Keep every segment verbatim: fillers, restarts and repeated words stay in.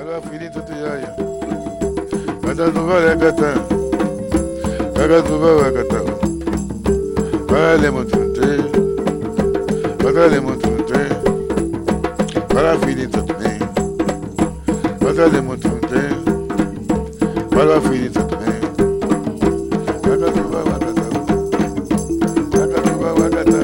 Para fili tutu yaya. Kata tuba rekata. Kaka tuba wakata. Para le montunte. Para le montunte. Para fili tutu me. Para le montunte. Para fili tutu me. Kaka tuba wakata. Kaka tuba wakata.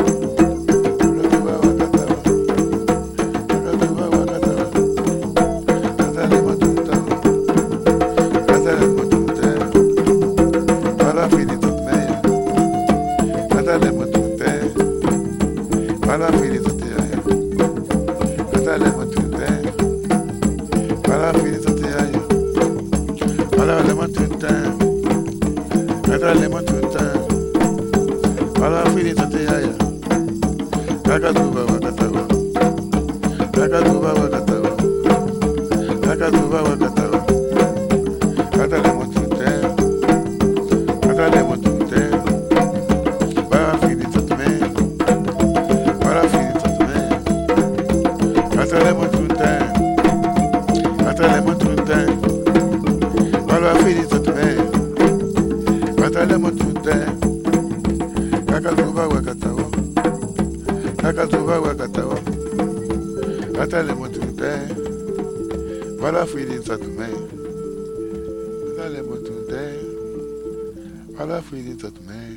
Para fili tutu yaya. Kata le montunte. Para fili tutu yaya. Para le montunte. Kata le montunte. Para fili tutu yaya. Kaka tuba wakata wa. Kaka tuba wakata wa. Kaka tuba wakata wa. Kata le montunte. Kata le montunte. Para fili tutu me. Para fili tutu me. Kata le montunte. Kata le montunte. Para fili tutu me. Kata le montunte. Kaka tuba wakata wa. Kaka tuba wakata wa. Kata le montunte. Para fili tutu me. Kata le montunte. Para fili tutu me.